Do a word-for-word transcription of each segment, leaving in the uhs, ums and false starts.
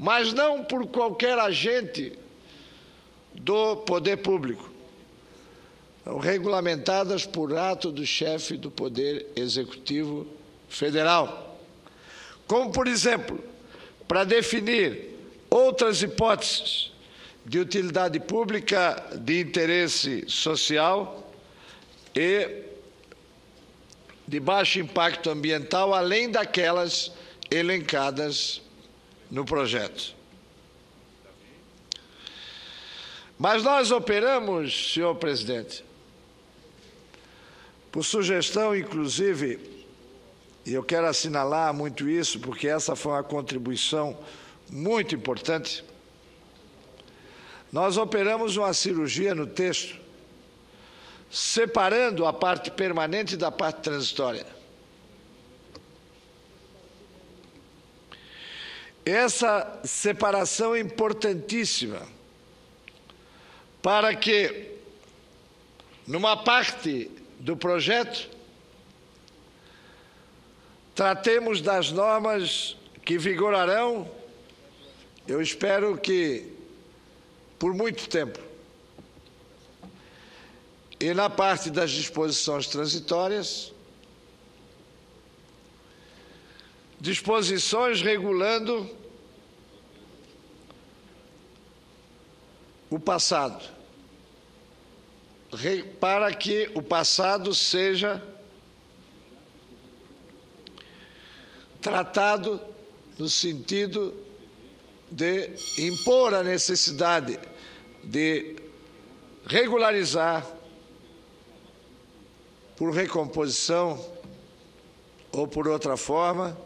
mas não por qualquer agente do poder público, regulamentadas por ato do chefe do Poder Executivo Federal. Como, por exemplo, para definir outras hipóteses de utilidade pública de interesse social e de baixo impacto ambiental, além daquelas elencadas no projeto. Mas nós operamos, senhor presidente, por sugestão, inclusive, e eu quero assinalar muito isso, porque essa foi uma contribuição muito importante, nós operamos uma cirurgia no texto, separando a parte permanente da parte transitória. Essa separação é importantíssima para que, numa parte do projeto, tratemos das normas que vigorarão, eu espero que por muito tempo. E na parte das disposições transitórias, disposições regulando o passado, para que o passado seja tratado no sentido de impor a necessidade de regularizar por recomposição ou por outra forma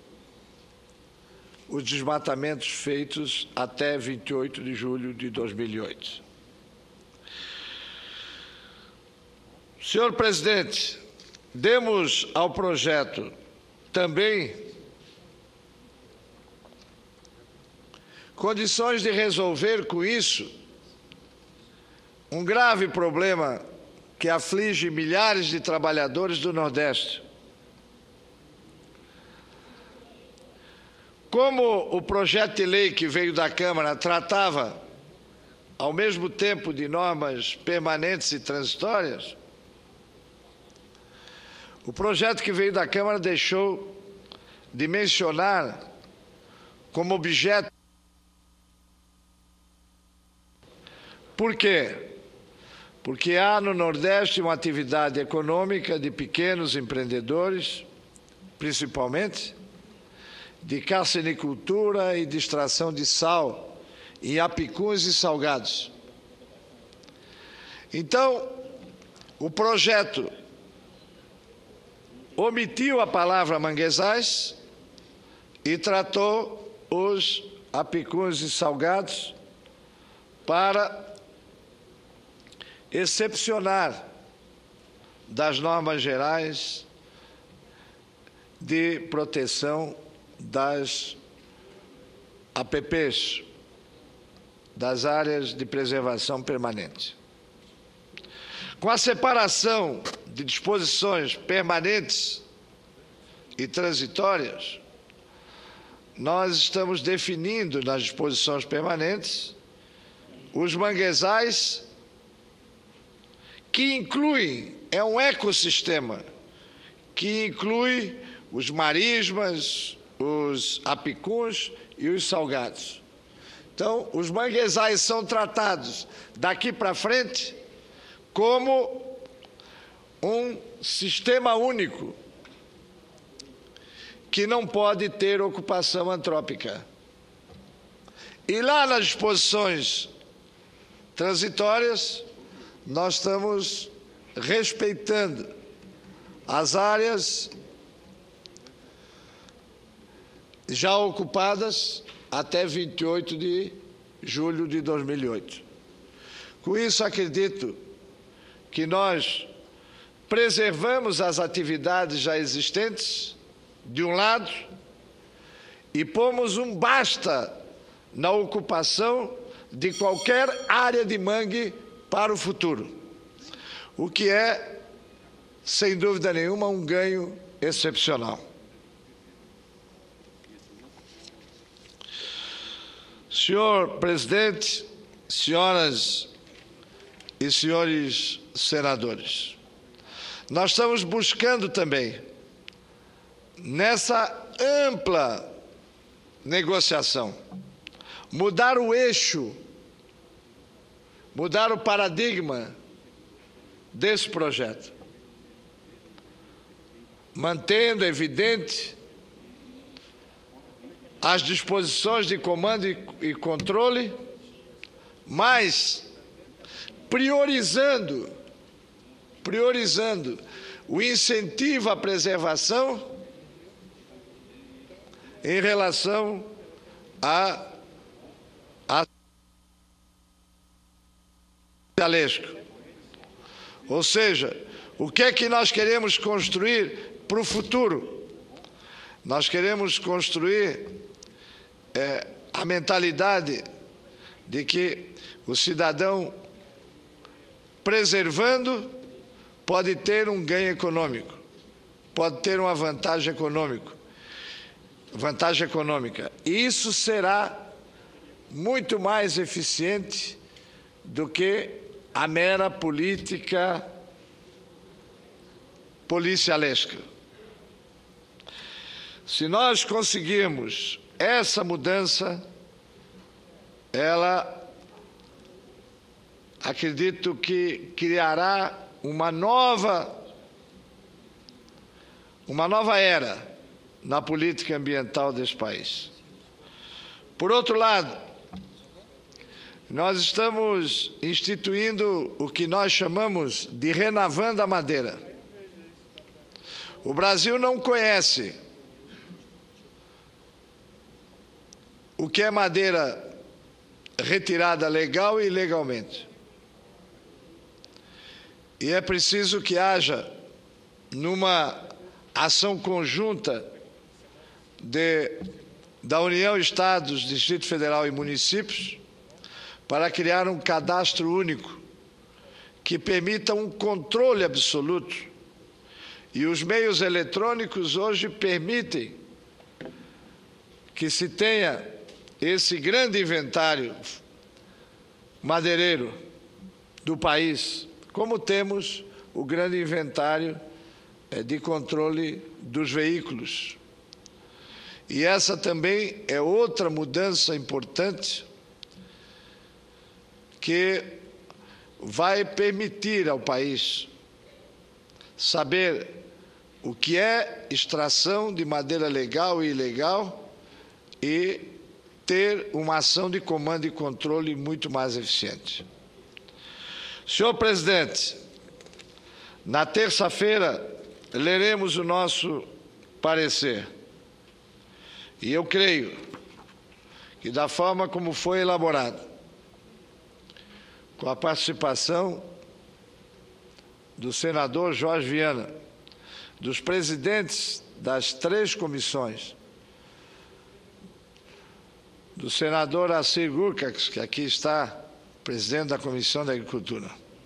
os desmatamentos feitos até vinte e oito de julho de dois mil e oito. Senhor presidente, demos ao projeto também condições de resolver com isso um grave problema que aflige milhares de trabalhadores do Nordeste. Como o projeto de lei que veio da Câmara tratava, ao mesmo tempo, de normas permanentes e transitórias, o projeto que veio da Câmara deixou de mencionar como objeto. Por quê? Porque há no Nordeste uma atividade econômica de pequenos empreendedores, principalmente, de carcinicultura e de extração de sal em apicuns e salgados. Então, o projeto omitiu a palavra manguezais e tratou os apicuns e salgados para excepcionar das normas gerais de proteção das A P Ps, das áreas de preservação permanente. Com a separação de disposições permanentes e transitórias, nós estamos definindo nas disposições permanentes os manguezais, que incluem, é um ecossistema, que inclui os marismas, os apicuns e os salgados. Então, os manguezais são tratados daqui para frente como um sistema único que não pode ter ocupação antrópica. E lá nas disposições transitórias, nós estamos respeitando as áreas já ocupadas até vinte e oito de julho de dois mil e oito. Com isso, acredito que nós preservamos as atividades já existentes, de um lado, e pomos um basta na ocupação de qualquer área de mangue para o futuro, o que é, sem dúvida nenhuma, um ganho excepcional. Senhor presidente, senhoras e senhores senadores, nós estamos buscando também, nessa ampla negociação, mudar o eixo, mudar o paradigma desse projeto, mantendo evidente as disposições de comando e controle, mas priorizando, priorizando o incentivo à preservação em relação a, a ou seja, o que é que nós queremos construir para o futuro? Nós queremos construir é, a mentalidade de que o cidadão, preservando, pode ter um ganho econômico, pode ter uma vantagem econômica, vantagem econômica. E isso será muito mais eficiente do que a mera política policialesca. Se nós conseguirmos essa mudança, ela, acredito que criará uma nova, uma nova era na política ambiental desse país. Por outro lado, nós estamos instituindo o que nós chamamos de Renavando a Madeira. O Brasil não conhece o que é madeira retirada legal e ilegalmente. E é preciso que haja, numa ação conjunta de, da União, Estados, Distrito Federal e municípios, para criar um cadastro único que permita um controle absoluto. E os meios eletrônicos hoje permitem que se tenha esse grande inventário madeireiro do país, como temos o grande inventário de controle dos veículos. E essa também é outra mudança importante que vai permitir ao país saber o que é extração de madeira legal e ilegal e ter uma ação de comando e controle muito mais eficiente. Senhor presidente, na terça-feira leremos o nosso parecer. E eu creio que, da forma como foi elaborado, com a participação do senador Jorge Viana, dos presidentes das três comissões, do senador Assir Gurkax, que aqui está, presidente da Comissão da Agricultura,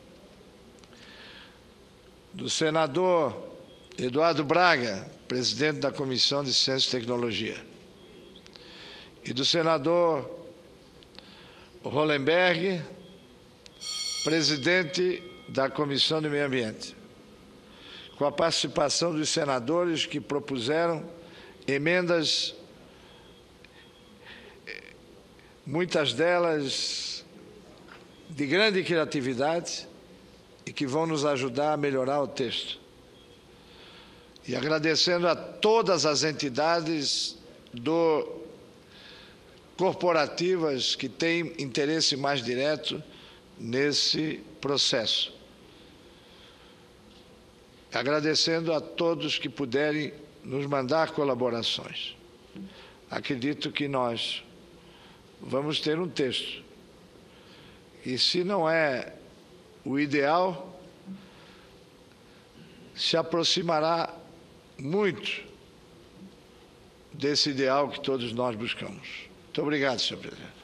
do senador Eduardo Braga, presidente da Comissão de Ciência e Tecnologia, e do senador Hollenberg, presidente da Comissão de Meio Ambiente, com a participação dos senadores que propuseram emendas, muitas delas de grande criatividade e que vão nos ajudar a melhorar o texto. E agradecendo a todas as entidades do, corporativas que têm interesse mais direto nesse processo. Agradecendo a todos que puderem nos mandar colaborações. Acredito que nós vamos ter um texto. E se não é o ideal, se aproximará muito desse ideal que todos nós buscamos. Muito obrigado, senhor presidente.